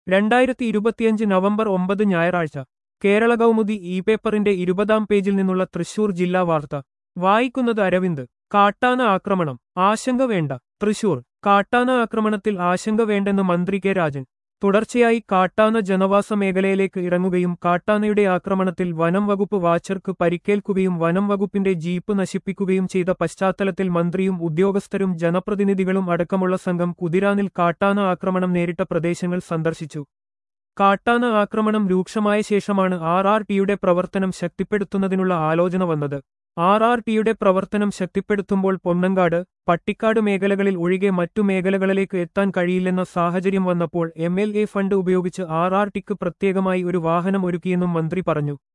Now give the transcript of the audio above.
2025 November 9 ഞായറാഴ്ച Kerala Kaumudi E പേപ്പറിന്റെ 20-ാം പേജിൽ നിന്നുള്ള തൃശൂർ ജില്ലാ വാർത്ത വായിക്കുന്നത് അരവിന്ദ്. കാട്ടാന ആക്രമണം ആശങ്ക വേണ്ട. തൃശൂർ കാട്ടാന ആക്രമണത്തിൽ ആശങ്ക വേണ്ടെന്ന് മന്ത്രി കെ രാജൻ. തുടർച്ചയായി കാട്ടാന ജനവാസ മേഖലയിലേക്ക് ഇറങ്ങുകയും കാട്ടാനയുടെ ആക്രമണത്തിൽ വനം വകുപ്പ് വാച്ചർക്ക് പരിക്കേൽക്കുകയും വനം വകുപ്പിന്റെ ജീപ്പ് നശിപ്പിക്കുകയും ചെയ്ത പശ്ചാത്തലത്തിൽ മന്ത്രിയും ഉദ്യോഗസ്ഥരും ജനപ്രതിനിധികളും അടക്കമുള്ള സംഘം കുതിരാനിൽ കാട്ടാന ആക്രമണം നേരിട്ട പ്രദേശങ്ങൾ സന്ദർശിച്ചു. കാട്ടാന ആക്രമണം രൂക്ഷമായ ശേഷമാണ് RRTയുടെ പ്രവർത്തനം ശക്തിപ്പെടുത്തുന്നതിനുള്ള ആലോചന വന്നത്. RRTയുടെ പ്രവർത്തനം ശക്തിപ്പെടുത്തുമ്പോൾ പൊന്നങ്കാട്, പട്ടിക്കാട് മേഖലകളിൽ ഒഴികെ മറ്റു മേഖലകളിലേക്ക് എത്താൻ കഴിയില്ലെന്ന സാഹചര്യം വന്നപ്പോൾ MLA ഫണ്ട് ഉപയോഗിച്ച് RRTക്ക് പ്രത്യേകമായി ഒരു വാഹനം ഒരുക്കിയെന്നും മന്ത്രി പറഞ്ഞു.